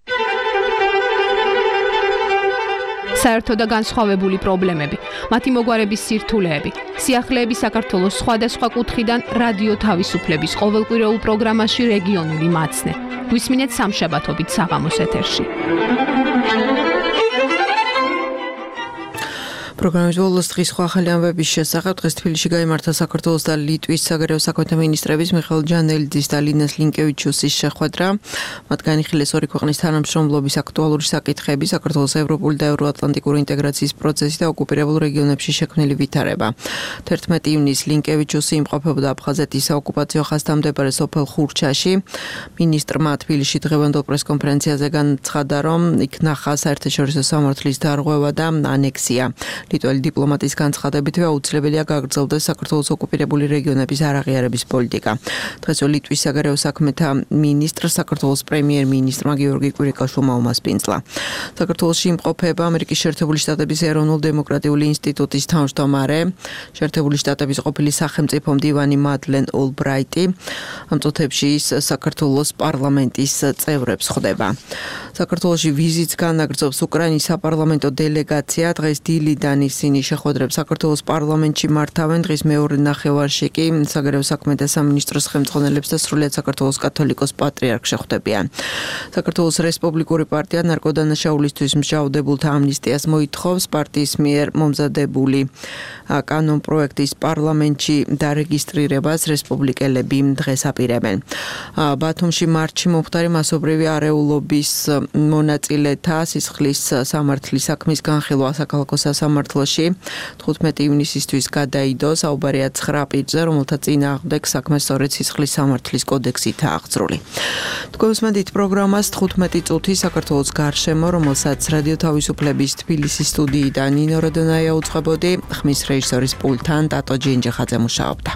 საერთო და განსხვავებული პრობლემები, მათი მოგვარების სირთულეები, სიახლეები საქართველოს სხვადასხვა კუთხიდან რადიო თავისუფლების ყოველკვირეულ პროგრამაში რეგიონული მაცნე. გვისმინეთ სამშაბათობით საღამოს ეთერში. პროგრამის ბოლოს დღის სხვა ახალი ამბების შესახებ დღეს თბილისში გაიმართა საქართველოს და ლიტვის საგარეო საქმეთა მინისტრების მიხეილ ჯანელიძის და ლინას ლინკევიჩუსის შეხვედრა. მათ განიხილეს ორი ქვეყნის თანამშრომლობის აქტუალური საკითხები, საქართველოს ევროპული და ევროატლანტიკური ინტეგრაციის პროცესი და ოკუპირებულ რეგიონებში შექმნილი ვითარება. 11 ივნისს ლინკევიჩუსი იმყოფებოდა აფხაზეთის საოკუპაციო ხაზთან მდებარე სოფელ ხურჩაში. მინისტრმა თბილისში დღევანდელ პრესკონფერენციაზე განცხადა, რომ იქ ნახა საერთაშორისო სამართლის დარღვევა და ანექსია. ლიტველი დიპლომატის განცხადებითვე აუცილებელია გაგრძელდეს საქართველოს ოკუპირებული რეგიონების არაღიარების პოლიტიკა. დღეს ლიტვის საგარეო საქმეთა მინისტრ საქართველოს პრემიერ-მინისტრმა გიორგი კვირიკაშვილმა უმასპინძლა. საქართველოში იმყოფება ამერიკის შეერთებული შტატების ეროვნულ-დემოკრატიული ინსტიტუტის თავმჯდომარე, შეერთებული შტატების ყოფილი სახელმწიფო მდივანი მადლენ ოლბრაიტი. ამ წუთებში ის საქართველოს პარლამენტის წევრებს ხვდება. საქართველოში ვიზიტს განაგრძობს უკრაინის საპარლამენტო დელეგაცია. დღეს დილიდან ისინი შეხვედრებს საქართველოს პარლამენტში მართავენ. დღის მეორე ნახევარში კი საგარეო საქმეთა სამინისტროს ხელმძღვანელებს და სრულიად საქართველოს კათოლიკოს პატრიარქს შეხვდებიან. საქართველოს რესპუბლიკური პარტია ნარკოდანაშაულისთვის მსჯავრდებულთა ამნისტიას მოითხოვს. პარტიის მიერ მომზადებული კანონპროექტის პარლამენტში დარეგისტრირებას რესპუბლიკელები დღეს აპირებენ. ბათუმში მარტში მომხდარი მასობრივი არეულობის მონაწილეთა სისხლის სამართლის საქმის განხილვა საქალაქო სასამართლოში 15 ივნისისთვის გადაიდო. საუბარია 9 პირზე, რომელთა წინააღმდეგ საქმე სწორედ სისხლის სამართლის კოდექსითაა აღძრული. თქვენსმენდით პროგრამას 15 წუთი საქართველოს გარშემო, რომელსაც რადიო თავისუფლების თბილისის სტუდიიდან ნინო როდონაია უწყებოდი, ხმის რეჟისორის პულტთან ტატო ჯინჯახაძე მუშაობდა.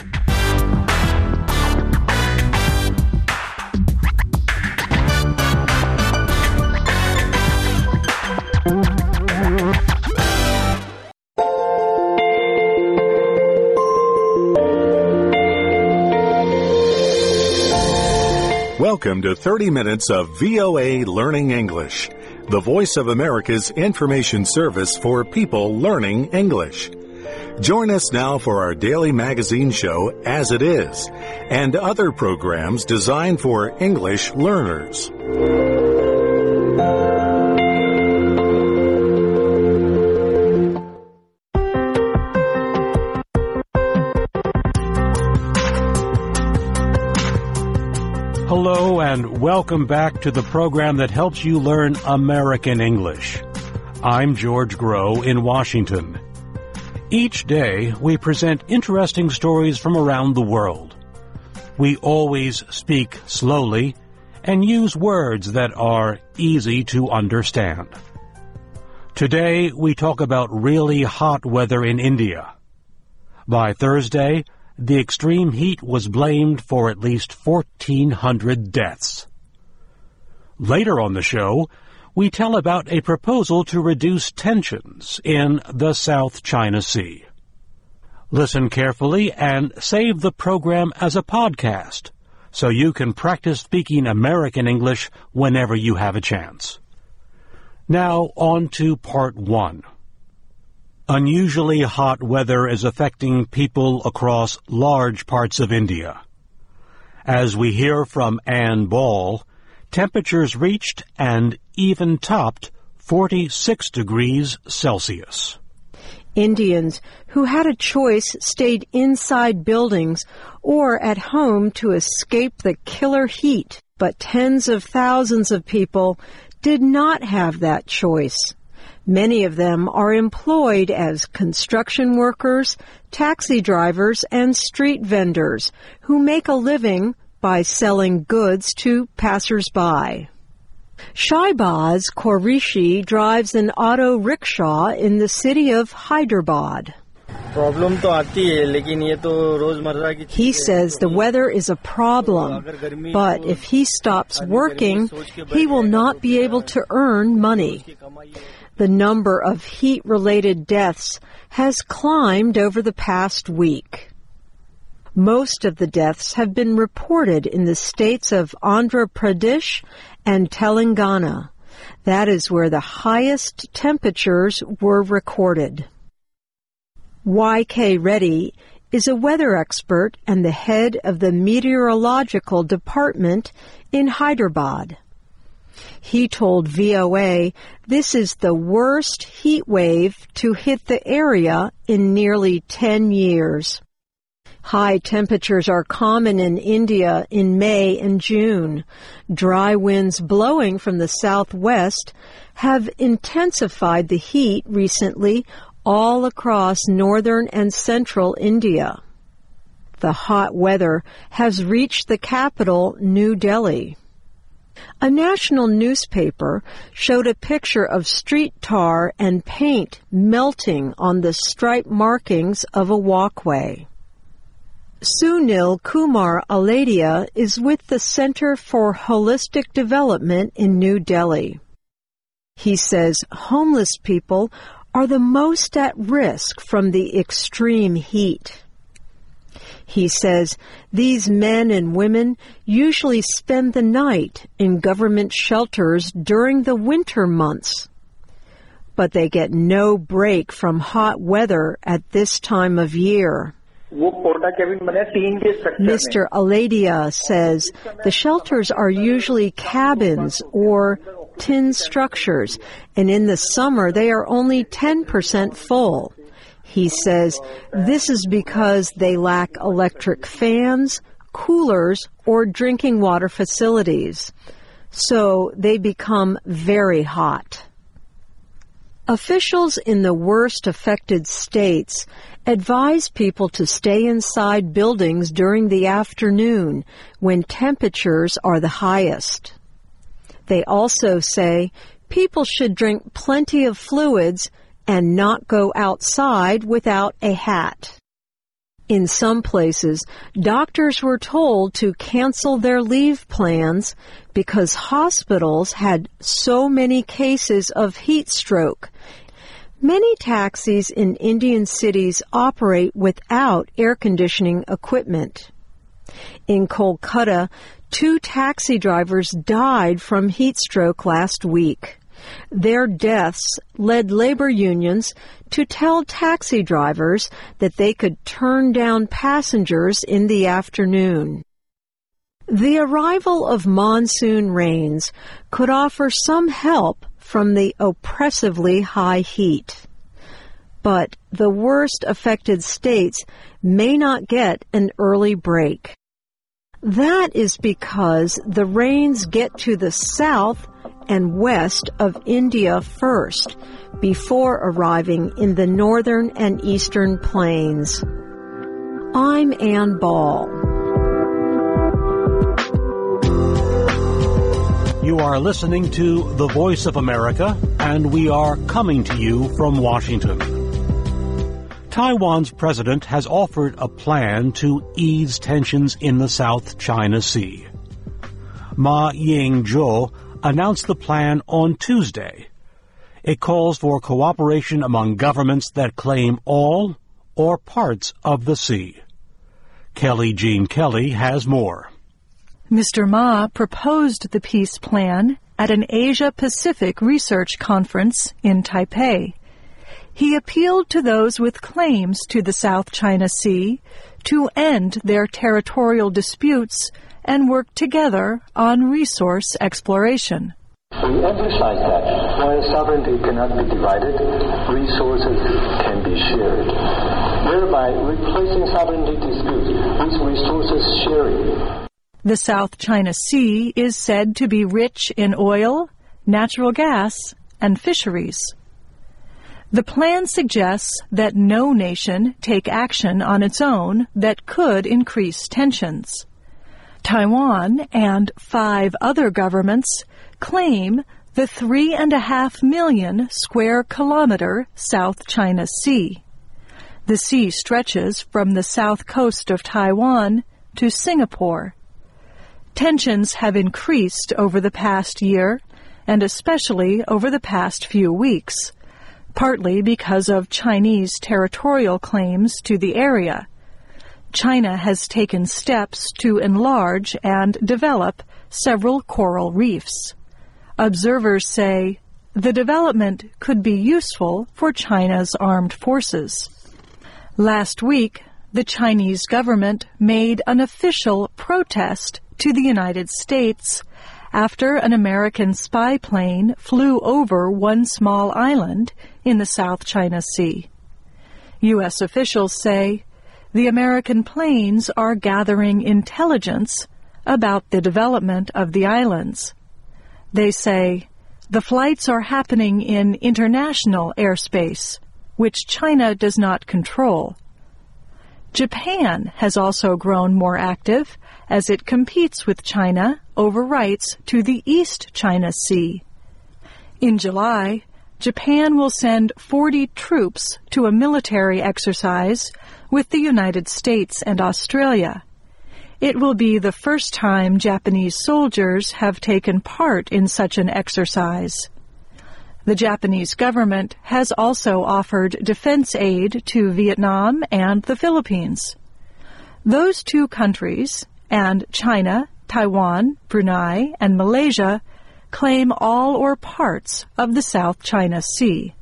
Welcome to 30 minutes of VOA Learning English, the voice of America's information service for people learning English. Join us now for our daily magazine show, As It Is, and other programs designed for English learners. Hello and welcome back to the program that helps you learn American English. I'm George Groh in Washington. Each day we present interesting stories from around the world. We always speak slowly and use words that are easy to understand. Today we talk about really hot weather in India. By Thursday, the extreme heat was blamed for at least 1,400 deaths. Later on the show, we tell about a proposal to reduce tensions in the South China Sea. Listen carefully and save the program as a podcast so you can practice speaking American English whenever you have a chance. Now on to part 1. Unusually hot weather is affecting people across large parts of India. As we hear from Ann Ball, temperatures reached and even topped 46 degrees Celsius. Indians who had a choice stayed inside buildings or at home to escape the killer heat, but tens of thousands of people did not have that choice. Many of them are employed as construction workers, taxi drivers, and street vendors who make a living by selling goods to passers-by. Shahbaz Qureshi drives an auto rickshaw in the city of Hyderabad. He says the weather is a problem, but if he stops working, he will not be able to earn money. The number of heat-related deaths has climbed over the past week. Most of the deaths have been reported in the states of Andhra Pradesh and Telangana. That is where the highest temperatures were recorded. Y.K. Reddy is a weather expert and the head of the meteorological department in Hyderabad. He told VOA this is the worst heat wave to hit the area in nearly 10 years. High temperatures are common in India in May and June. Dry winds blowing from the southwest have intensified the heat recently all across northern and central India. The hot weather has reached the capital, New Delhi. A national newspaper showed a picture of street tar and paint melting on the stripe markings of a walkway. Sunil Kumar Aladia is with the Center for Holistic Development in New Delhi. He says homeless people are the most at risk from the extreme heat. He says these men and women usually spend the night in government shelters during the winter months, but they get no break from hot weather at this time of year. Mr. Aladia says the shelters are usually cabins or tin structures, and in the summer they are only 10% full. He says this is because they lack electric fans, coolers, or drinking water facilities, so they become very hot. Officials in the worst affected states advise people to stay inside buildings during the afternoon when temperatures are the highest. They also say people should drink plenty of fluids and not go outside without a hat. In some places, doctors were told to cancel their leave plans because hospitals had so many cases of heat stroke. Many taxis in Indian cities operate without air conditioning equipment. In Kolkata, 2 taxi drivers died from heat stroke last week. Their deaths led labor unions to tell taxi drivers that they could turn down passengers in the afternoon. The arrival of monsoon rains could offer some help from the oppressively high heat. But the worst affected states may not get an early break. That is because the rains get to the south and west of India first, before arriving in the northern and eastern plains. I'm Ann Ball. You are listening to The Voice of America, and we are coming to you from Washington. Taiwan's president has offered a plan to ease tensions in the South China Sea. Ma Ying-jeou announced the plan on Tuesday. It calls for cooperation among governments that claim all or parts of the sea. Kelly Jean Kelly has more. Mr. Ma proposed the peace plan at an Asia-Pacific research conference in Taipei. He appealed to those with claims to the South China Sea to end their territorial disputes and work together on resource exploration. We emphasize that while sovereignty cannot be divided, resources can be shared, thereby replacing sovereignty disputes with resources sharing. The South China Sea is said to be rich in oil, natural gas, and fisheries. The plan suggests that no nation take action on its own that could increase tensions. Taiwan and 5 other governments claim the 3.5 million square kilometer South China Sea. The sea stretches from the south coast of Taiwan to Singapore. Tensions have increased over the past year, and especially over the past few weeks, partly because of Chinese territorial claims to the area. China has taken steps to enlarge and develop several coral reefs. Observers say the development could be useful for China's armed forces. Last week, the Chinese government made an official protest to the United States after an American spy plane flew over one small island in the South China Sea. U.S. officials say the American planes are gathering intelligence about the development of the islands. They say the flights are happening in international airspace, which China does not control. Japan has also grown more active as it competes with China over rights to the East China Sea. In July, Japan will send 40 troops to a military exercise with the United States and Australia. It will be the first time Japanese soldiers have taken part in such an exercise. The Japanese government has also offered defense aid to Vietnam and the Philippines. Those 2 countries, and China, Taiwan, Brunei, and Malaysia, claim all or parts of the South China Sea.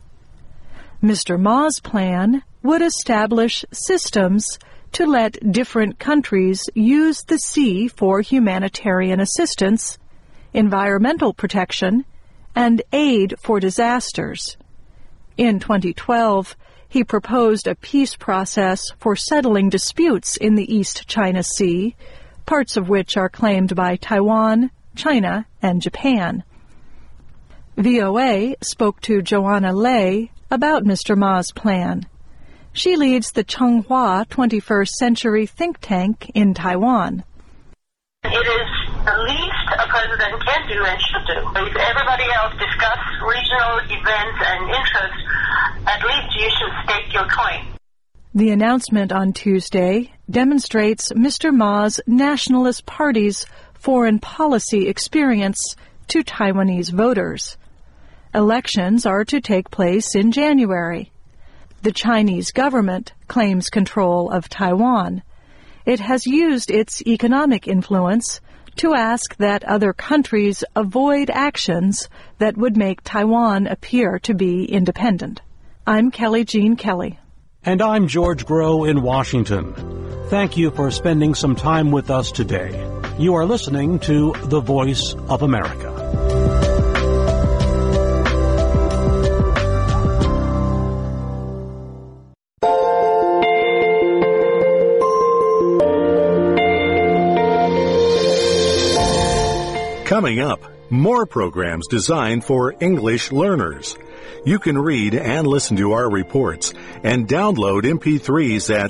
Mr. Ma's plan would establish systems to let different countries use the sea for humanitarian assistance, environmental protection, and aid for disasters. In 2012, he proposed a peace process for settling disputes in the East China Sea, parts of which are claimed by Taiwan, China, and Japan. VOA spoke to Joanna Lei about Mr. Ma's plan. She leads the Changhua 21st Century think tank in Taiwan. It is the least a president can do and should do. If everybody else discuss regional events and interests, at least you should stake your claim. The announcement on Tuesday demonstrates Mr. Ma's Nationalist Party's foreign policy experience to Taiwanese voters. Elections are to take place in January. The Chinese government claims control of Taiwan. It has used its economic influence to ask that other countries avoid actions that would make Taiwan appear to be independent. I'm Kelly Jean Kelly. And I'm George Grow in Washington. Thank you for spending some time with us today. You are listening to The Voice of America. Coming up, more programs designed for English learners. You can read and listen to our reports and download MP3s at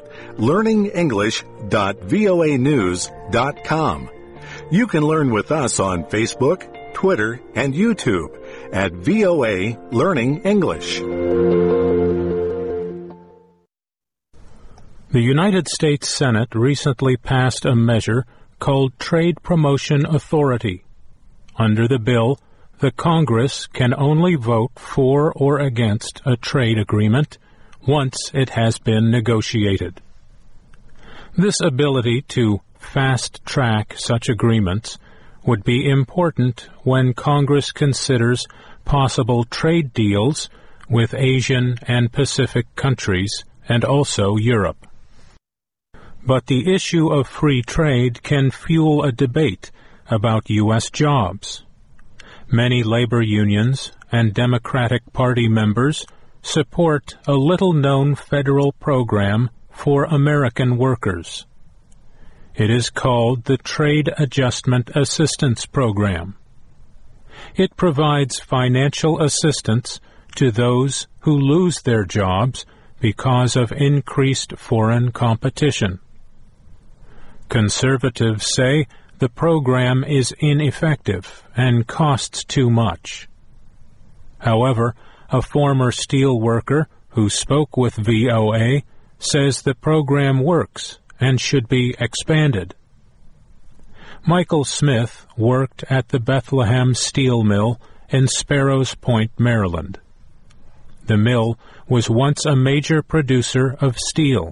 learningenglish.voanews.com. You can learn with us on Facebook, Twitter, and YouTube at VOA Learning English. The United States Senate recently passed a measure called Trade Promotion Authority. Under the bill, the Congress can only vote for or against a trade agreement once it has been negotiated. This ability to fast-track such agreements would be important when Congress considers possible trade deals with Asian and Pacific countries and also Europe. But the issue of free trade can fuel a debate about U.S. jobs. Many labor unions and Democratic Party members support a little-known federal program for American workers. It is called the Trade Adjustment Assistance Program. It provides financial assistance to those who lose their jobs because of increased foreign competition. Conservatives say the program is ineffective and costs too much. However, a former steel worker who spoke with VOA says the program works and should be expanded. Michael Smith worked at the Bethlehem Steel Mill in Sparrows Point, Maryland. The mill was once a major producer of steel.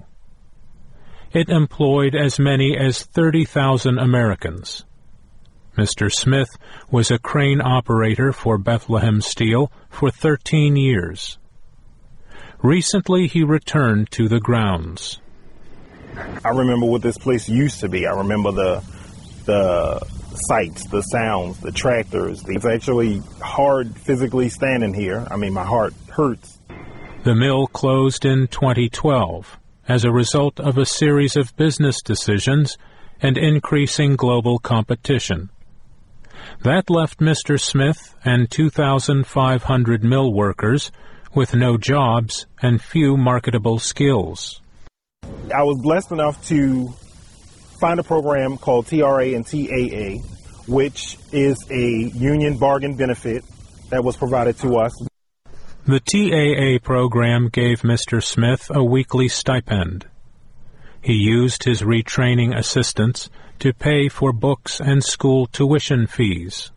It employed as many as 30,000 Americans. Mr. Smith was a crane operator for Bethlehem Steel for 13 years. Recently, he returned to the grounds. I remember what this place used to be. I remember the sights, the sounds, the tractors. It's actually hard physically standing here. I mean, my heart hurts. The mill closed in 2012 as a result of a series of business decisions and increasing global competition. That left Mr. Smith and 2,500 mill workers with no jobs and few marketable skills. I was blessed enough to find a program called TRA and TAA, which is a union bargain benefit that was provided to us. The TAA program gave Mr. Smith a weekly stipend. He used his retraining assistance to pay for books and school tuition fees.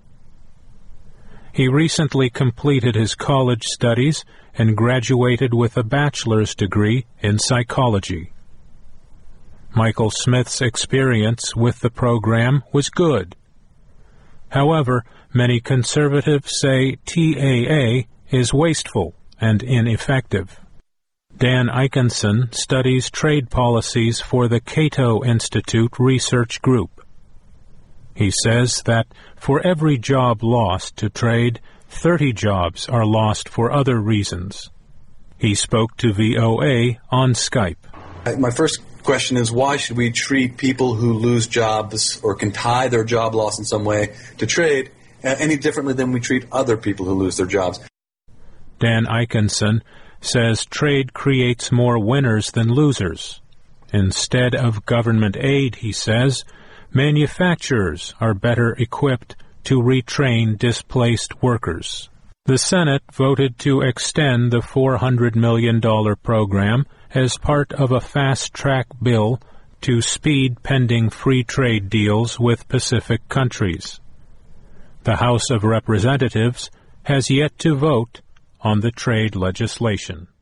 He recently completed his college studies and graduated with a bachelor's degree in psychology. Michael Smith's experience with the program was good. However, many conservatives say TAA is wasteful and ineffective. Dan Ikenson studies trade policies for the Cato Institute Research Group. He says that for every job lost to trade, 30 jobs are lost for other reasons. He spoke to VOA on Skype. My first question is, why should we treat people who lose jobs or can tie their job loss in some way to trade any differently than we treat other people who lose their jobs? Dan Ikenson says trade creates more winners than losers. Instead of government aid, he says, manufacturers are better equipped to retrain displaced workers. The Senate voted to extend the $400 million program as part of a fast-track bill to speed pending free trade deals with Pacific countries. The House of Representatives has yet to vote on the trade legislation.